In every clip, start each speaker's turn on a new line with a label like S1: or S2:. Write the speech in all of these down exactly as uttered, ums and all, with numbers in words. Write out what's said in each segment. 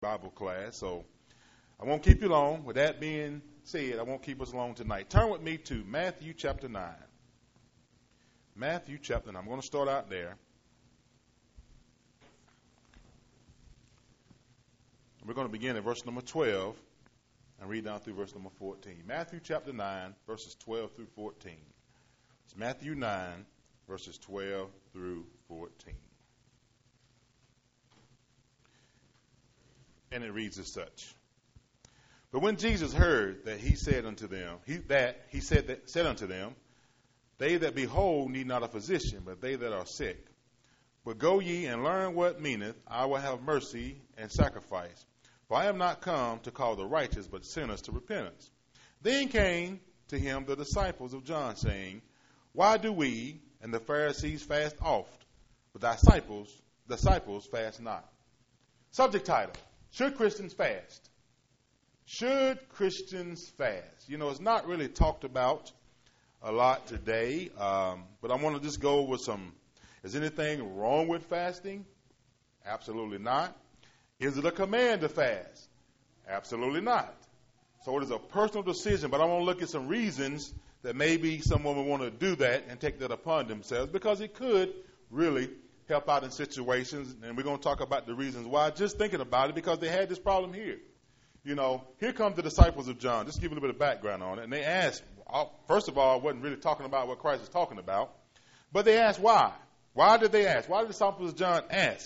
S1: Bible class, so I won't keep you long. With that being said, I won't keep us long tonight. Turn with me to Matthew chapter nine. Matthew chapter nine. I'm going to start out there. We're going to begin at verse number twelve and read down through verse number fourteen. Matthew chapter nine, verses twelve through fourteen. It's Matthew nine, verses twelve through fourteen. And it reads as such. But when Jesus heard that he said unto them, he, that he said that said unto them, they that be whole need not a physician, but they that are sick. But go ye and learn what meaneth, I will have mercy and sacrifice. For I am not come to call the righteous, but sinners to repentance. Then came to him the disciples of John, saying, Why do we and the Pharisees fast oft, but thy disciples disciples fast not? Subject title: Should Christians fast? Should Christians fast? You know, it's not really talked about a lot today, um, but I want to just go over some. Is anything wrong with fasting? Absolutely not. Is it a command to fast? Absolutely not. So it is a personal decision, but I want to look at some reasons that maybe someone would want to do that and take that upon themselves, because it could really help out in situations, and we're going to talk about the reasons why, just thinking about it, because they had this problem here. You know, here come the disciples of John. Just to give you a little bit of background on it. And they asked, first of all, I wasn't really talking about what Christ was talking about, but they asked why. Why did they ask? Why did the disciples of John ask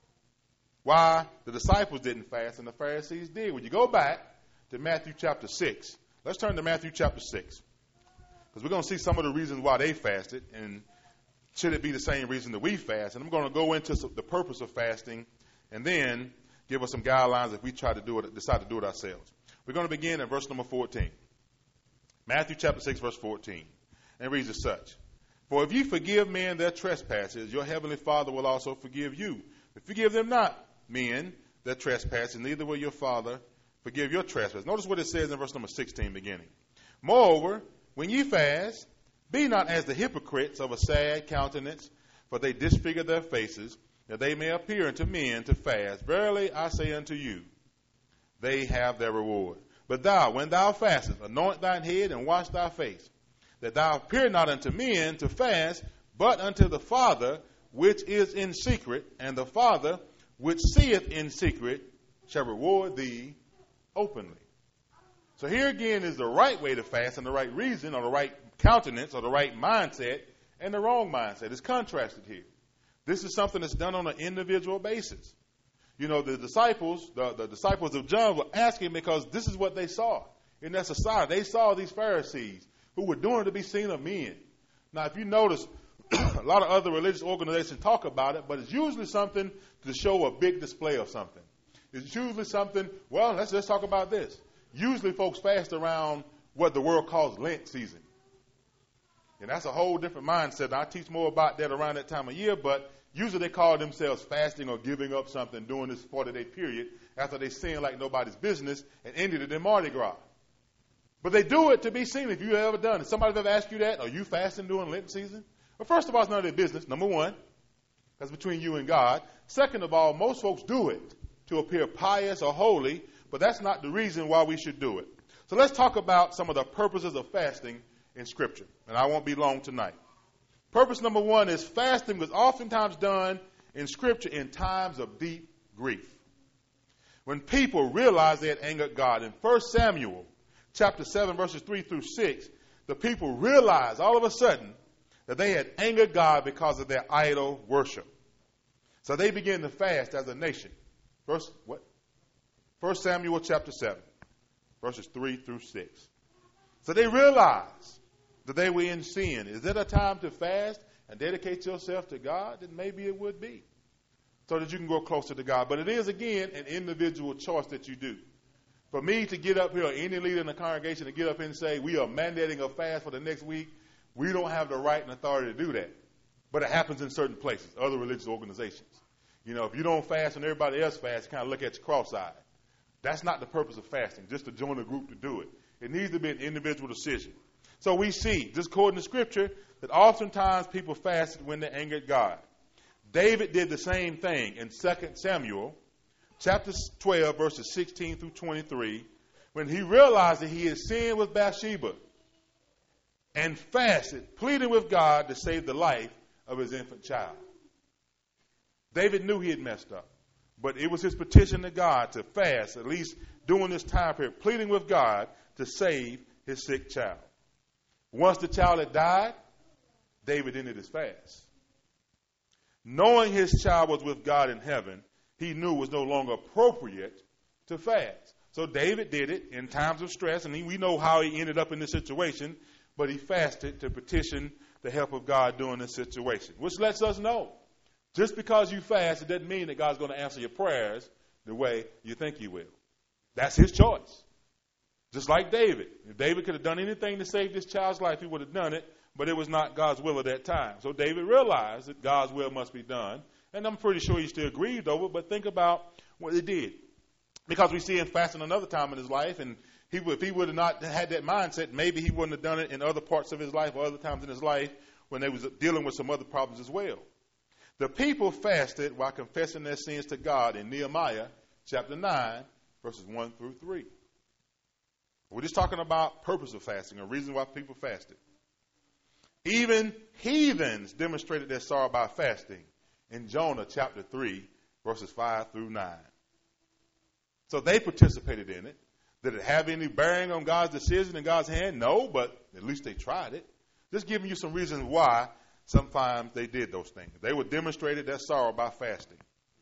S1: why the disciples didn't fast and the Pharisees did? When you go back to Matthew chapter six, let's turn to Matthew chapter six, because we're going to see some of the reasons why they fasted, and should it be the same reason that we fast? And I'm going to go into the purpose of fasting and then give us some guidelines if we try to do it, decide to do it ourselves. We're going to begin at verse number fourteen. Matthew chapter six, verse fourteen. And it reads as such. For if you forgive men their trespasses, your heavenly Father will also forgive you. If you forgive them not, men, their trespasses, neither will your Father forgive your trespasses. Notice what it says in verse number sixteen beginning. Moreover, when ye fast, be not as the hypocrites of a sad countenance, for they disfigure their faces, that they may appear unto men to fast. Verily I say unto you, they have their reward. But thou, when thou fastest, anoint thine head and wash thy face, that thou appear not unto men to fast, but unto the Father which is in secret, and the Father which seeth in secret shall reward thee openly. So here again is the right way to fast, and the right reason, or the right countenance, or the right mindset, and the wrong mindset. It's contrasted here. This is something that's done on an individual basis. You know, the disciples, the, the disciples of John were asking because this is what they saw in their society. They saw these Pharisees who were doing to be seen of men. Now, if you notice, a lot of other religious organizations talk about it, but it's usually something to show a big display of something. It's usually something, well, let's just talk about this. Usually folks fast around what the world calls Lent season. And that's a whole different mindset. I teach more about that around that time of year, but usually they call themselves fasting or giving up something during this forty-day period after they sin like nobody's business and ended it in Mardi Gras. But they do it to be seen. If you've ever done it, somebody ever asked you that? Are you fasting during Lent season? Well, first of all, it's none of their business, number one. That's between you and God. Second of all, most folks do it to appear pious or holy, but that's not the reason why we should do it. So let's talk about some of the purposes of fasting in Scripture, and I won't be long tonight. Purpose number one is fasting was oftentimes done in Scripture in times of deep grief. When people realized they had angered God. In First Samuel chapter seven, verses three through six, the people realized all of a sudden that they had angered God because of their idol worship. So they began to fast as a nation. First, what? First Samuel chapter seven, verses three through six. So they realized that they were in sin. Is it a time to fast and dedicate yourself to God? Then maybe it would be, so that you can grow closer to God. But it is, again, an individual choice that you do. For me to get up here, or any leader in the congregation to get up and say, we are mandating a fast for the next week, we don't have the right and authority to do that. But it happens in certain places, other religious organizations. You know, if you don't fast and everybody else fasts, kind of look at you cross-eyed. That's not the purpose of fasting, just to join a group to do it. It needs to be an individual decision. So we see, just according to Scripture, that oftentimes people fasted when they angered God. David did the same thing in Second Samuel chapter twelve, verses sixteen through twenty-three, when he realized that he had sinned with Bathsheba and fasted, pleading with God to save the life of his infant child. David knew he had messed up, but it was his petition to God to fast, at least during this time period, pleading with God to save his sick child. Once the child had died, David ended his fast. Knowing his child was with God in heaven, he knew it was no longer appropriate to fast. So David did it in times of stress, and he, we know how he ended up in this situation, but he fasted to petition the help of God during this situation, which lets us know just because you fast, it doesn't mean that God's going to answer your prayers the way you think he will. That's his choice. Just like David. If David could have done anything to save this child's life, he would have done it, but it was not God's will at that time. So David realized that God's will must be done, and I'm pretty sure he still grieved over it, but think about what he did. Because we see him fasting another time in his life, and he would, if he would have not had that mindset, maybe he wouldn't have done it in other parts of his life or other times in his life when they was dealing with some other problems as well. The people fasted while confessing their sins to God in Nehemiah chapter nine, verses one through three. We're just talking about purpose of fasting, a reason why people fasted. Even heathens demonstrated their sorrow by fasting in Jonah chapter three, verses five through nine. So they participated in it. Did it have any bearing on God's decision in God's hand? No, but at least they tried it. Just giving you some reasons why sometimes they did those things. They would demonstrate their sorrow by fasting.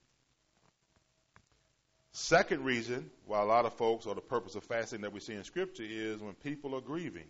S1: Second reason why a lot of folks, or the purpose of fasting that we see in Scripture, is when people are grieving.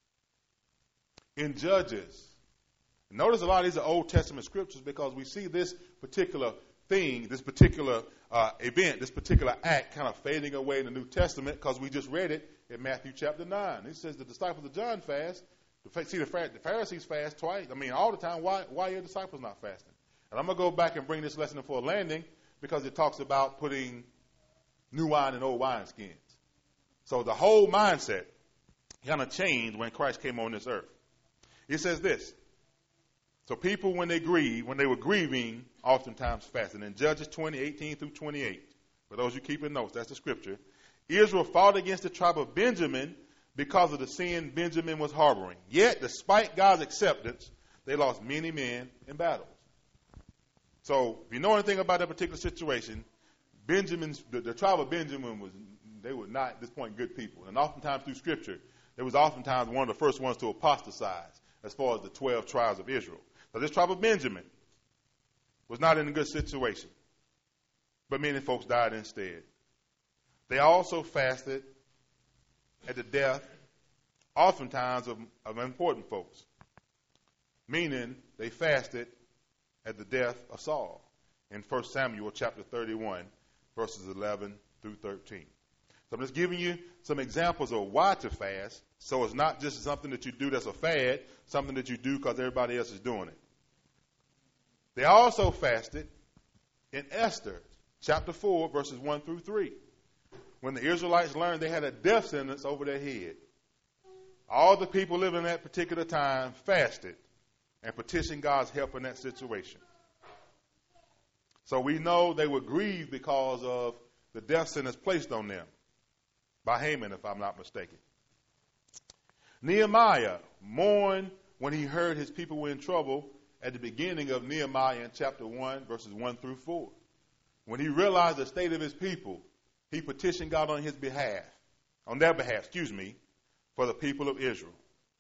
S1: In Judges, notice a lot of these are Old Testament scriptures because we see this particular thing, this particular uh, event, this particular act kind of fading away in the New Testament because we just read it in Matthew chapter nine. It says the disciples of John fast. See, the Pharisees fast twice. I mean, all the time. Why, why are your disciples not fasting? And I'm going to go back and bring this lesson for a landing because it talks about putting new wine in old wineskins. So the whole mindset kind of changed when Christ came on this earth. It says this. So people, when they grieve, when they were grieving, oftentimes fasted. In Judges twenty, eighteen through twenty-eight, for those who keeping notes, that's the scripture. Israel fought against the tribe of Benjamin because of the sin Benjamin was harboring. Yet, despite God's acceptance, they lost many men in battles. So, if you know anything about that particular situation, Benjamin's, the, the tribe of Benjamin was, they were not, at this point, good people. And oftentimes through Scripture, they was oftentimes one of the first ones to apostatize as far as the twelve tribes of Israel. So this tribe of Benjamin was not in a good situation. But many folks died instead. They also fasted at the death, oftentimes, of, of important folks. Meaning, they fasted at the death of Saul in First Samuel chapter thirty-one, verses eleven through thirteen. So I'm just giving you some examples of why to fast, so it's not just something that you do that's a fad, something that you do because everybody else is doing it. They also fasted in Esther chapter four, verses one through three. When the Israelites learned they had a death sentence over their head, all the people living in that particular time fasted and petitioned God's help in that situation. So we know they were grieved because of the death sentence placed on them by Haman, if I'm not mistaken. Nehemiah mourned when he heard his people were in trouble at the beginning of Nehemiah in chapter one, verses one through four. When he realized the state of his people, he petitioned God on his behalf, on their behalf, excuse me, for the people of Israel.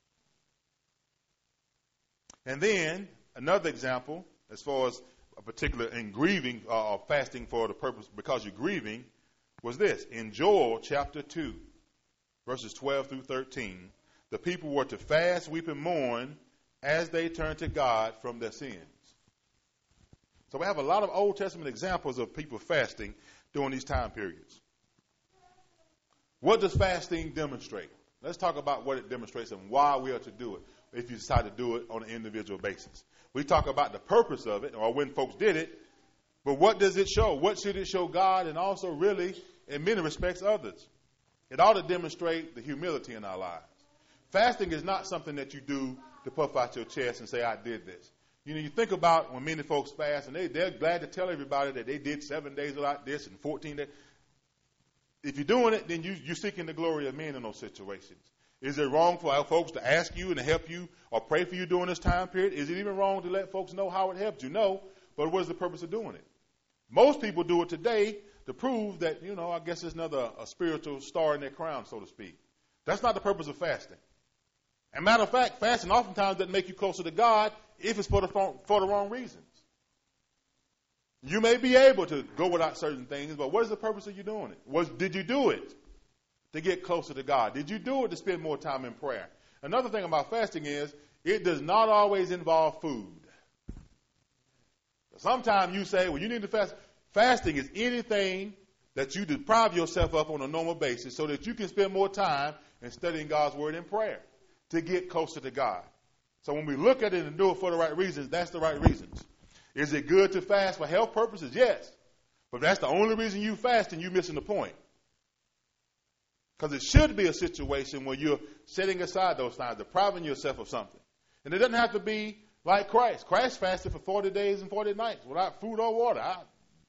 S1: And then another example, as far as a particular in grieving uh, or fasting for the purpose because you're grieving, was this. In Joel chapter two, verses twelve through thirteen, the people were to fast, weep, and mourn as they turned to God from their sins. So we have a lot of Old Testament examples of people fasting during these time periods. What does fasting demonstrate? Let's talk about what it demonstrates and why we are to do it if you decide to do it on an individual basis. We talk about the purpose of it or when folks did it, but what does it show? What should it show God and also really, in many respects, others? It ought to demonstrate the humility in our lives. Fasting is not something that you do to puff out your chest and say, I did this. You know, you think about when many folks fast, and they, they're glad to tell everybody that they did seven days without this and fourteen days. If you're doing it, then you, you're seeking the glory of men in those situations. Is it wrong for our folks to ask you and to help you or pray for you during this time period? Is it even wrong to let folks know how it helped you? No, but what is the purpose of doing it? Most people do it today to prove that, you know, I guess there's another a spiritual star in their crown, so to speak. That's not the purpose of fasting. As a matter of fact, fasting oftentimes doesn't make you closer to God if it's for the, for the wrong reasons. You may be able to go without certain things, but what is the purpose of you doing it? Was, did you do it to get closer to God? Did you do it to spend more time in prayer? Another thing about fasting is it does not always involve food. Sometimes you say, well, you need to fast. Fasting is anything that you deprive yourself of on a normal basis so that you can spend more time in studying God's word and prayer to get closer to God. So when we look at it and do it for the right reasons, that's the right reasons. Is it good to fast for health purposes? Yes. But if that's the only reason you fast, then you're missing the point. Because it should be a situation where you're setting aside those times, depriving yourself of something. And it doesn't have to be like Christ. Christ fasted for forty days and forty nights without food or water. I,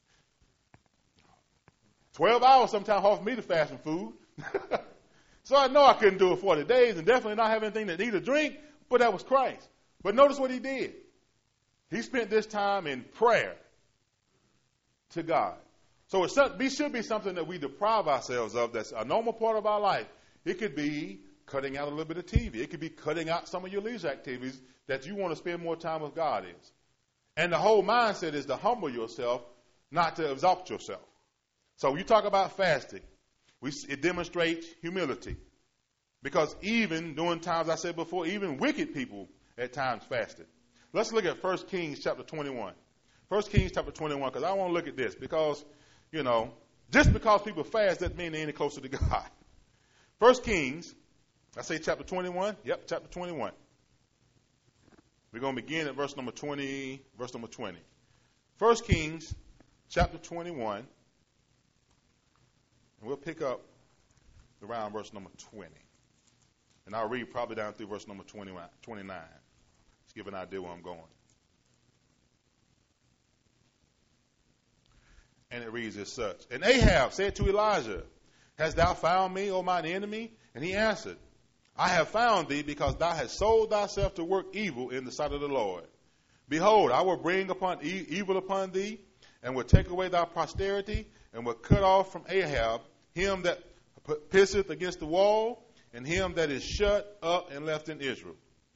S1: twelve hours sometimes hard for me to fast from food. So I know I couldn't do it forty days and definitely not have anything to eat or drink, but that was Christ. But notice what he did. He spent this time in prayer to God. So it should be something that we deprive ourselves of that's a normal part of our life. It could be cutting out a little bit of T V. It could be cutting out some of your leisure activities that you want to spend more time with God is. And the whole mindset is to humble yourself, not to exalt yourself. So when you talk about fasting, we, it demonstrates humility. Because even during times I said before, even wicked people at times fasted. Let's look at First Kings chapter twenty-one. First Kings chapter twenty-one, because I want to look at this. Because, you know, just because people fast doesn't mean they're any closer to God. First Kings, I say chapter twenty-one. Yep, chapter twenty-one. We're going to begin at verse number twenty, verse number twenty. First Kings chapter twenty-one. And we'll pick up around verse number twenty. And I'll read probably down through verse number twenty-nine. Let's give an idea where I'm going. And it reads as such. And Ahab said to Elijah, Hast thou found me, O mine enemy? And he answered, I have found thee because thou hast sold thyself to work evil in the sight of the Lord. Behold, I will bring upon e- evil upon thee, and will take away thy posterity, and will cut off from Ahab him that pisseth against the wall, and him that is shut up and left in Israel.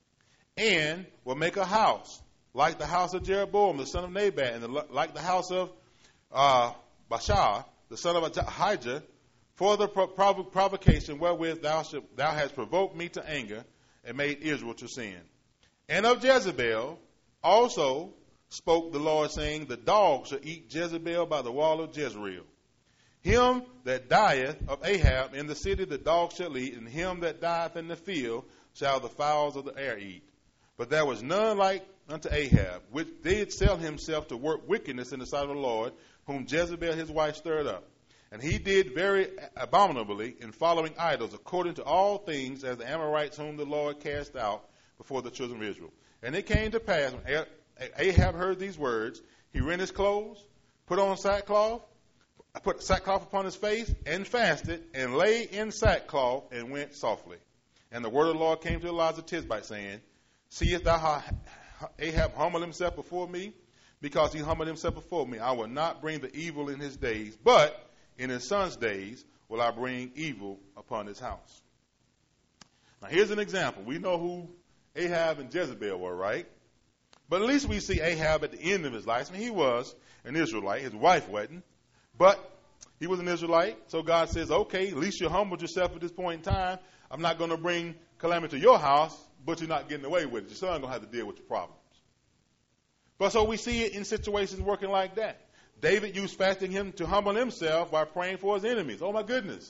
S1: And will make a house like the house of Jeroboam, the son of Nebat, and the, like the house of uh, Baasha, the son of Ahijah, for the prov- provocation wherewith thou, should, thou hast provoked me to anger and made Israel to sin. And of Jezebel also spoke the Lord, saying, The dog shall eat Jezebel by the wall of Jezreel. Him that dieth of Ahab in the city the dog shall eat, and him that dieth in the field shall the fowls of the air eat. But there was none like unto Ahab, which did sell himself to work wickedness in the sight of the Lord, whom Jezebel his wife stirred up. And he did very abominably in following idols, according to all things as the Amorites whom the Lord cast out before the children of Israel. And it came to pass, when Ahab heard these words, he rent his clothes, put on sackcloth, put sackcloth upon his face, and fasted, and lay in sackcloth, and went softly. And the word of the Lord came to Elijah Tishbite, saying, Seest thou how Ahab humbled himself before me? Because he humbled himself before me, I will not bring the evil in his days, but in his son's days will I bring evil upon his house. Now here's an example. We know who Ahab and Jezebel were, right? But at least we see Ahab at the end of his life. I mean, he was an Israelite. His wife wasn't. But he was an Israelite. So God says, okay, at least you humbled yourself at this point in time. I'm not going to bring calamity to your house, but you're not getting away with it. Your son's going to have to deal with your problems. But so we see it in situations working like that. David used fasting him to humble himself by praying for his enemies. Oh, my goodness.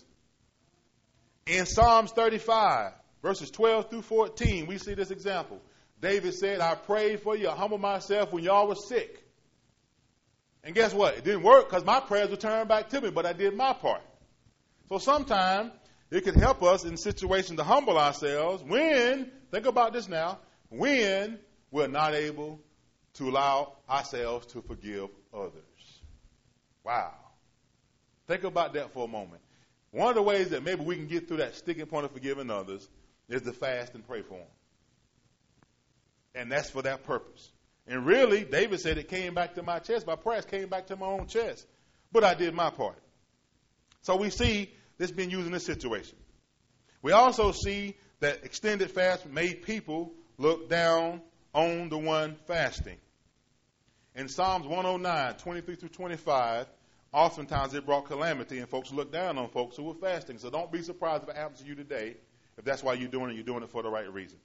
S1: In Psalms thirty-five, verses twelve through fourteen, we see this example. David said, I prayed for you, I humbled myself when y'all were sick. And guess what? It didn't work because my prayers were turned back to me, but I did my part. So sometimes it could help us in situations to humble ourselves when, think about this now, when we're not able to allow ourselves to forgive others. Wow. Think about that for a moment. One of the ways that maybe we can get through that sticking point of forgiving others is to fast and pray for them. And that's for that purpose. And really, David said it came back to my chest. My prayers came back to my own chest. But I did my part. So we see this being used in this situation. We also see that extended fast made people look down on the one fasting. In Psalms one oh nine, twenty-three through twenty-five, oftentimes it brought calamity and folks looked down on folks who were fasting. So don't be surprised if it happens to you today. If that's why you're doing it, you're doing it for the right reasons.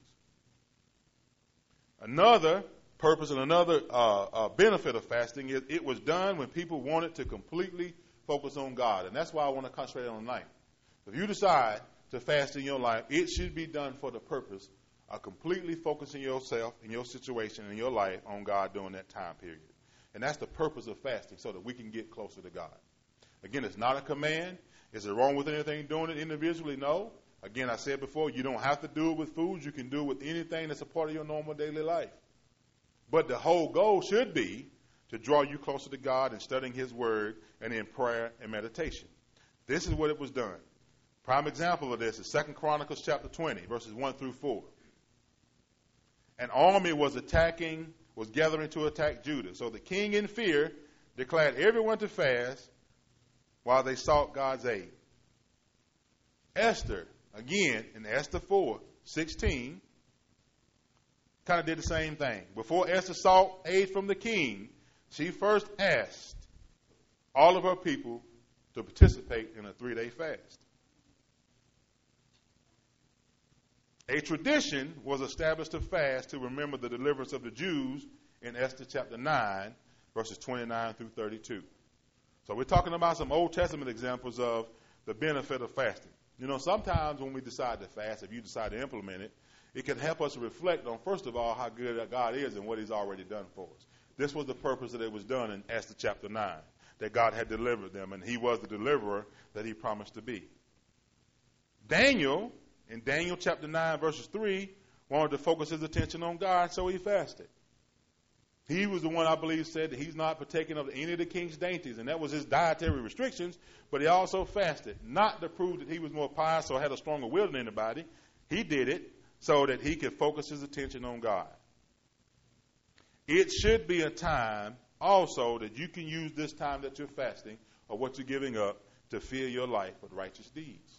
S1: Another purpose and another uh, uh, benefit of fasting is it was done when people wanted to completely focus on God. And that's why I want to concentrate on life. If you decide to fast in your life, it should be done for the purpose of completely focusing yourself and your situation and your life on God during that time period. And that's the purpose of fasting, so that we can get closer to God. Again, it's not a command. Is it wrong with anything doing it individually? No. Again, I said before, you don't have to do it with food. You can do it with anything that's a part of your normal daily life. But the whole goal should be to draw you closer to God in studying His Word and in prayer and meditation. This is what it was done. Prime example of this is Second Chronicles chapter twenty, verses one through four. An army was attacking, was gathering to attack Judah. So the king, in fear, declared everyone to fast while they sought God's aid. Esther, again, in Esther four, sixteen, kind of did the same thing. Before Esther sought aid from the king, she first asked all of her people to participate in a three-day fast. A tradition was established to fast to remember the deliverance of the Jews in Esther chapter nine, verses twenty-nine through thirty-two. So we're talking about some Old Testament examples of the benefit of fasting. You know, sometimes when we decide to fast, if you decide to implement it, it can help us reflect on, first of all, how good God is and what He's already done for us. This was the purpose that it was done in Esther chapter nine, that God had delivered them, and He was the deliverer that He promised to be. Daniel, in Daniel chapter nine, verses three, wanted to focus his attention on God, so he fasted. He was the one, I believe, said that he's not partaking of any of the king's dainties, and that was his dietary restrictions, but he also fasted, not to prove that he was more pious or had a stronger will than anybody. He did it so that he could focus his attention on God. It should be a time also that you can use this time that you're fasting or what you're giving up to fill your life with righteous deeds.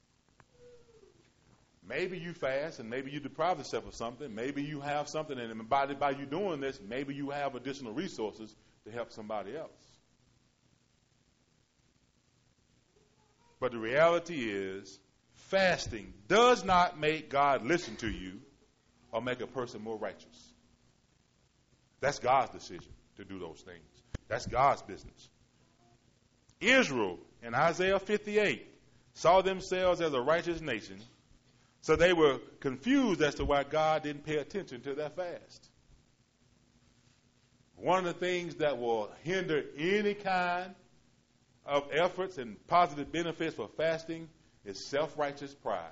S1: Maybe you fast and maybe you deprive yourself of something. Maybe you have something, and by, by you doing this, maybe you have additional resources to help somebody else. But the reality is, fasting does not make God listen to you or make a person more righteous. That's God's decision to do those things. That's God's business. Israel in Isaiah fifty-eight saw themselves as a righteous nation, so they were confused as to why God didn't pay attention to their fast. One of the things that will hinder any kind of efforts and positive benefits for fasting is self-righteous pride.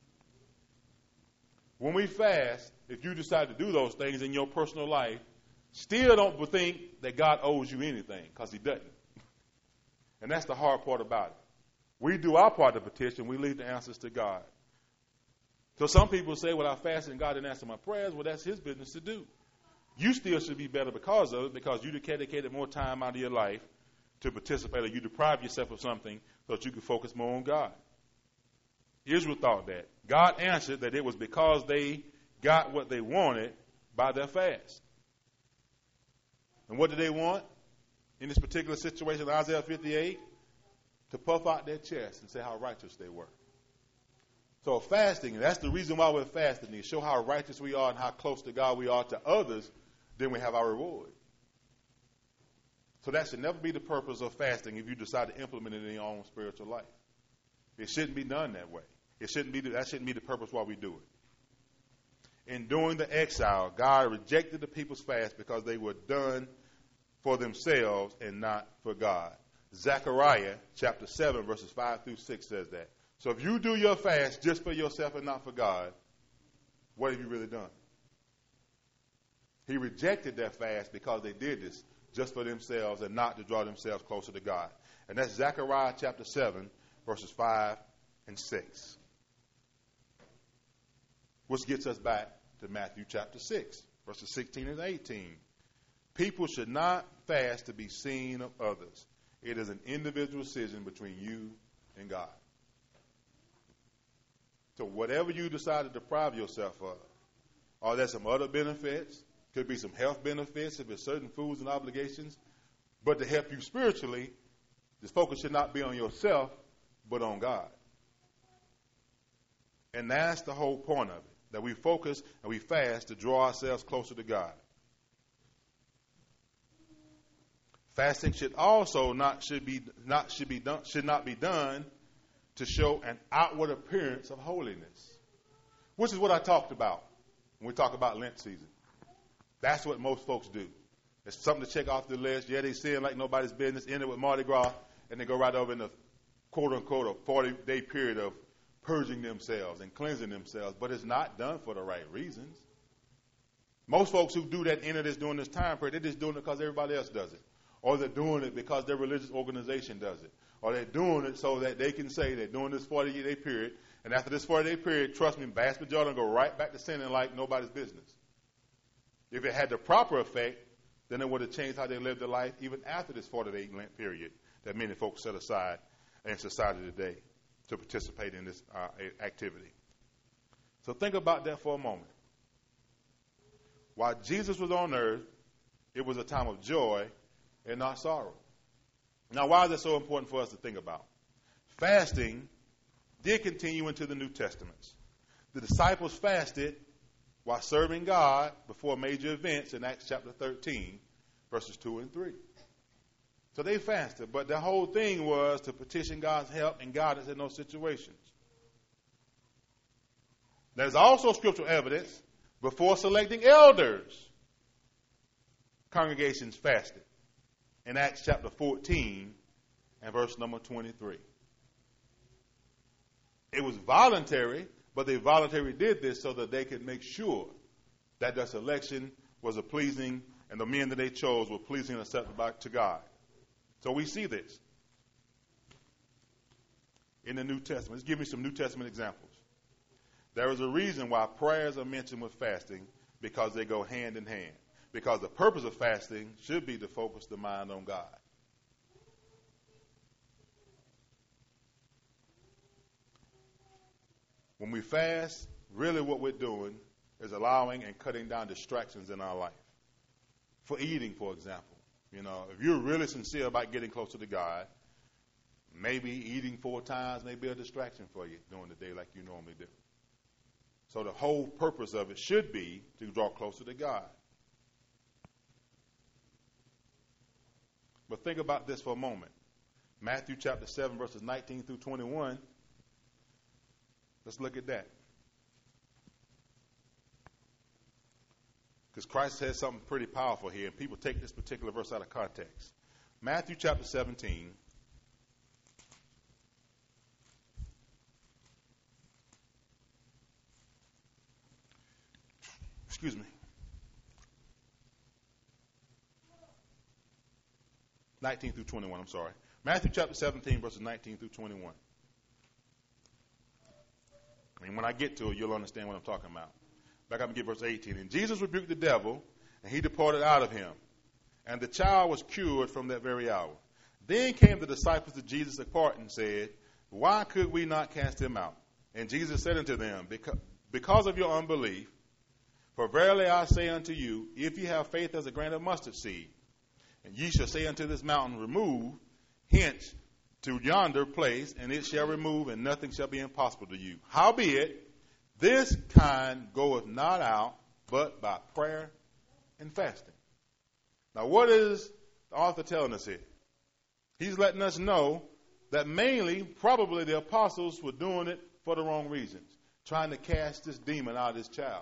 S1: When we fast, if you decide to do those things in your personal life, still don't think that God owes you anything, because He doesn't. And that's the hard part about it. We do our part of the petition. We leave the answers to God. So some people say, well, I fasted and God didn't answer my prayers. Well, that's His business to do. You still should be better because of it, because you dedicated more time out of your life to participate, or you deprive yourself of something so that you can focus more on God. Israel thought that. God answered that it was because they got what they wanted by their fast. And what did they want in this particular situation, Isaiah fifty-eight? To puff out their chest and say how righteous they were. So fasting, that's the reason why we're fasting, to show how righteous we are and how close to God we are to others, then we have our reward. So that should never be the purpose of fasting if you decide to implement it in your own spiritual life. It shouldn't be done that way. It shouldn't be that shouldn't be the purpose why we do it. In doing the exile, God rejected the people's fast because they were done for themselves and not for God. Zechariah chapter seven, verses five through six says that. So if you do your fast just for yourself and not for God, what have you really done? He rejected their fast because they did this just for themselves and not to draw themselves closer to God. And that's Zechariah chapter seven, verses five and six. Which gets us back to Matthew chapter six, verses sixteen and eighteen. People should not fast to be seen of others. It is an individual decision between you and God. So whatever you decide to deprive yourself of, are there some other benefits? Could be some health benefits if there's certain foods and obligations. But to help you spiritually, this focus should not be on yourself, but on God. And that's the whole point of it, that we focus and we fast to draw ourselves closer to God. Fasting should also not should be not should be done should not be done to show an outward appearance of holiness, which is what I talked about when we talk about Lent season. That's what most folks do. It's something to check off the list. Yeah, they sin like nobody's business, end it with Mardi Gras, and they go right over in the quote-unquote a forty-day period of purging themselves and cleansing themselves. But it's not done for the right reasons. Most folks who do that enter this during this time period, they're just doing it because everybody else does it. Or they're doing it because their religious organization does it. Or they're doing it so that they can say they're doing this forty-day period. And after this forty-day period, trust me, vast majority will go right back to sinning like nobody's business. If it had the proper effect, then it would have changed how they lived their life even after this forty-day Lent period that many folks set aside in society today to participate in this uh, activity. So think about that for a moment. While Jesus was on earth, it was a time of joy and not sorrow. Now, why is that so important for us to think about? Fasting did continue into the New Testaments. The disciples fasted while serving God before major events in Acts chapter thirteen, verses two and three. So they fasted, but the whole thing was to petition God's help and guidance in those situations. There's also scriptural evidence before selecting elders, congregations fasted in Acts chapter fourteen and verse number twenty-three. It was voluntary, but they voluntarily did this so that they could make sure that their selection was a pleasing, and the men that they chose were pleasing and acceptable to God. So we see this in the New Testament. Let's give me some New Testament examples. There is a reason why prayers are mentioned with fasting, because they go hand in hand. Because the purpose of fasting should be to focus the mind on God. When we fast, really what we're doing is allowing and cutting down distractions in our life. For eating, for example. You know, if you're really sincere about getting closer to God, maybe eating four times may be a distraction for you during the day like you normally do. So the whole purpose of it should be to draw closer to God. But think about this for a moment. Matthew chapter seven, verses nineteen through twenty-one. Let's look at that. Because Christ says something pretty powerful here, and people take this particular verse out of context. Matthew chapter seventeen. Excuse me. nineteen through twenty-one, I'm sorry. Matthew chapter seventeen, verses nineteen through twenty-one. I mean, when I get to it, you'll understand what I'm talking about. Back up and get verse eighteen. And Jesus rebuked the devil, and he departed out of him. And the child was cured from that very hour. Then came the disciples to Jesus apart and said, why could we not cast him out? And Jesus said unto them, because of your unbelief, for verily I say unto you, if ye have faith as a grain of mustard seed, and ye shall say unto this mountain, remove hence to yonder place, and it shall remove, and nothing shall be impossible to you. Howbeit, this kind goeth not out, but by prayer and fasting. Now, what is the author telling us here? He's letting us know that mainly, probably the apostles were doing it for the wrong reasons, trying to cast this demon out of this child.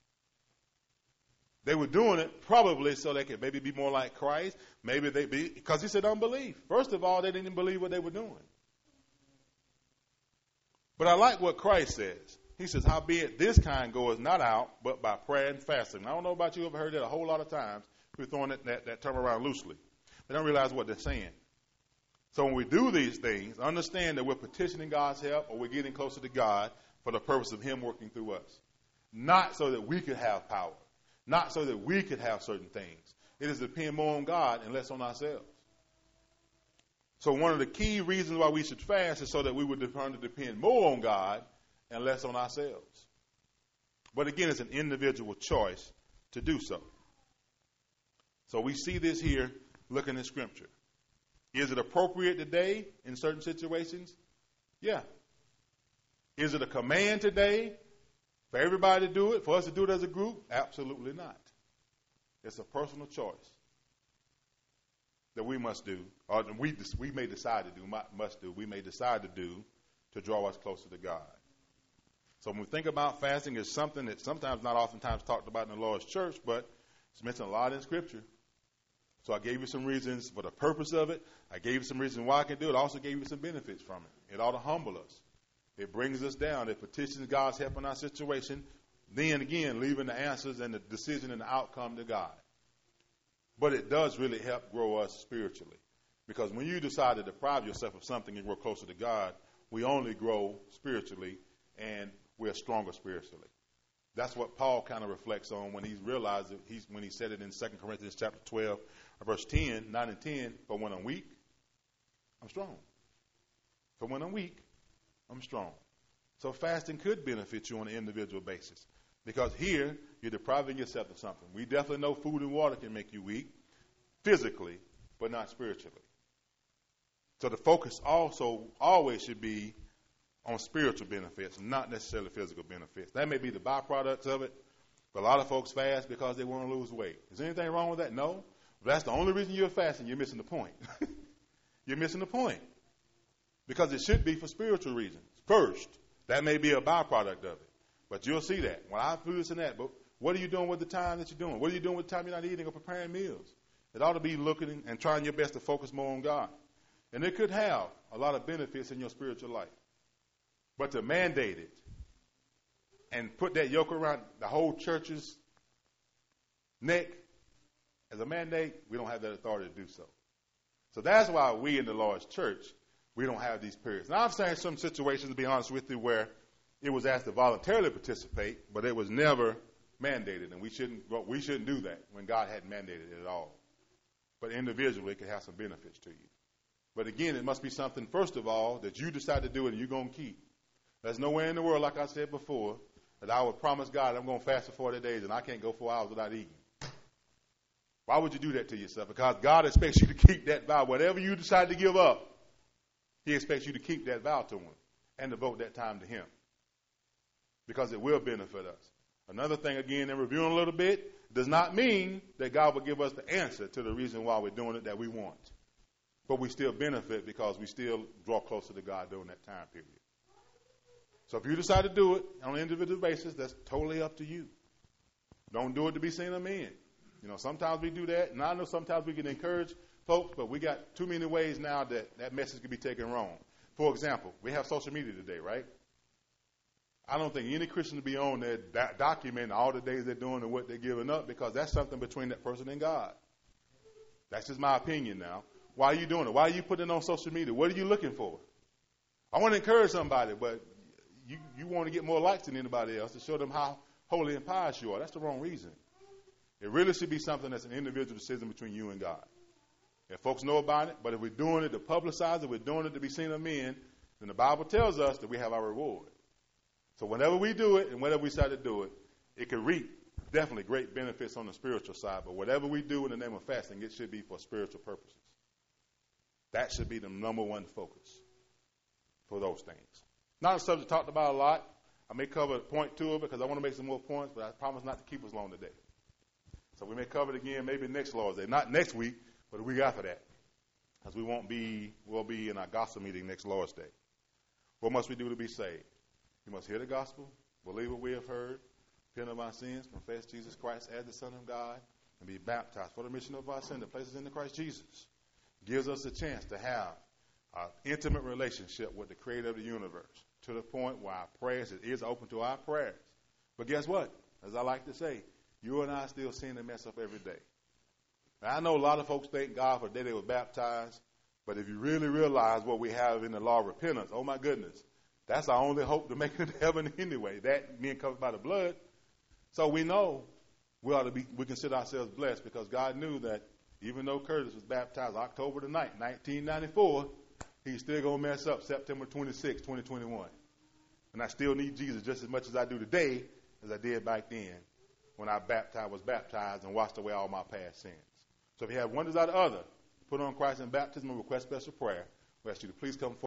S1: They were doing it probably so they could maybe be more like Christ. Maybe they be, because he said unbelief. First of all, they didn't believe what they were doing. But I like what Christ says. He says, howbeit this kind goeth not out, but by prayer and fasting. I don't know about you, I've heard that a whole lot of times. We're throwing that, that, that term around loosely. They don't realize what they're saying. So when we do these things, understand that we're petitioning God's help or we're getting closer to God for the purpose of him working through us. Not so that we could have power. Not so that we could have certain things. It is to depend more on God and less on ourselves. So one of the key reasons why we should fast is so that we would learn to depend more on God and less on ourselves. But again, it's an individual choice to do so. So we see this here looking at Scripture. Is it appropriate today in certain situations? Yeah. Is it a command today for everybody to do it, for us to do it as a group? Absolutely not. It's a personal choice that we must do, or we, we may decide to do, must do, we may decide to do to draw us closer to God. So when we think about fasting, it's something that sometimes not oftentimes talked about in the Lord's church, but it's mentioned a lot in Scripture. So I gave you some reasons for the purpose of it. I gave you some reasons why I can do it. I also gave you some benefits from it. It ought to humble us. It brings us down. It petitions God's help in our situation. Then again, leaving the answers and the decision and the outcome to God. But it does really help grow us spiritually. Because when you decide to deprive yourself of something and grow closer to God, we only grow spiritually and we're stronger spiritually. That's what Paul kind of reflects on when he realized it, he's, when he said it in Second Corinthians chapter twelve, verse ten, nine and ten, for when I'm weak, I'm strong. For when I'm weak, I'm strong. So fasting could benefit you on an individual basis. Because here, you're depriving yourself of something. We definitely know food and water can make you weak, physically, but not spiritually. So the focus also always should be on spiritual benefits, not necessarily physical benefits. That may be the byproducts of it, but a lot of folks fast because they want to lose weight. Is there anything wrong with that? No. If that's the only reason you're fasting, you're missing the point. You're missing the point. Because it should be for spiritual reasons. First, that may be a byproduct of it. But you'll see that. When I do this and that, but what are you doing with the time that you're doing? What are you doing with the time you're not eating or preparing meals? It ought to be looking and trying your best to focus more on God. And it could have a lot of benefits in your spiritual life. But to mandate it and put that yoke around the whole church's neck as a mandate, we don't have that authority to do so. So that's why we in the Lord's church, we don't have these periods. Now, I've seen some situations, to be honest with you, where it was asked to voluntarily participate, but it was never mandated, and we shouldn't we shouldn't do that when God hadn't mandated it at all. But individually, it could have some benefits to you. But again, it must be something, first of all, that you decide to do it and you're going to keep. There's nowhere in the world, like I said before, that I would promise God I'm going to fast for forty days and I can't go four hours without eating. Why would you do that to yourself? Because God expects you to keep that vow. Whatever you decide to give up, he expects you to keep that vow to him and devote that time to him. Because it will benefit us. Another thing, again, in reviewing a little bit, does not mean that God will give us the answer to the reason why we're doing it that we want. But we still benefit because we still draw closer to God during that time period. So if you decide to do it on an individual basis, that's totally up to you. Don't do it to be seen of men. You know, sometimes we do that, and I know sometimes we can encourage folks, but we got too many ways now that that message can be taken wrong. For example, we have social media today, right? I don't think any Christian to be on there do- documenting all the days they're doing and what they're giving up, because that's something between that person and God. That's just my opinion now. Why are you doing it? Why are you putting it on social media? What are you looking for? I want to encourage somebody, but you, you want to get more likes than anybody else to show them how holy and pious you are. That's the wrong reason. It really should be something that's an individual decision between you and God. If folks know about it, but if we're doing it to publicize it, we're doing it to be seen of men, then the Bible tells us that we have our reward. So whenever we do it and whenever we decide to do it, it can reap definitely great benefits on the spiritual side. But whatever we do in the name of fasting, it should be for spiritual purposes. That should be the number one focus for those things. Not a subject talked about a lot. I may cover point two of it because I want to make some more points, but I promise not to keep us long today. So we may cover it again maybe next Lord's Day. Not next week, but the week after that. Because we won't be, we'll be in our gospel meeting next Lord's Day. What must we do to be saved? We must hear the gospel, believe what we have heard, repent of our sins, confess Jesus Christ as the Son of God, and be baptized for the remission of our sin that places in the Christ Jesus. Gives us a chance to have an intimate relationship with the creator of the universe to the point where our prayers is open to our prayers. But guess what? As I like to say, you and I still sin and mess up every day. Now, I know a lot of folks thank God for the day they were baptized, but if you really realize what we have in the law of repentance, oh my goodness, that's our only hope to make it to heaven anyway, that being covered by the blood. So we know we ought to be, we consider ourselves blessed because God knew that even though Curtis was baptized October the ninth, nineteen ninety-four, he's still going to mess up September twenty-sixth, twenty twenty-one. And I still need Jesus just as much as I do today as I did back then when I baptized, was baptized and washed away all my past sins. So if you have one desire or other, put on Christ in baptism and request special prayer, we ask you to please come forward.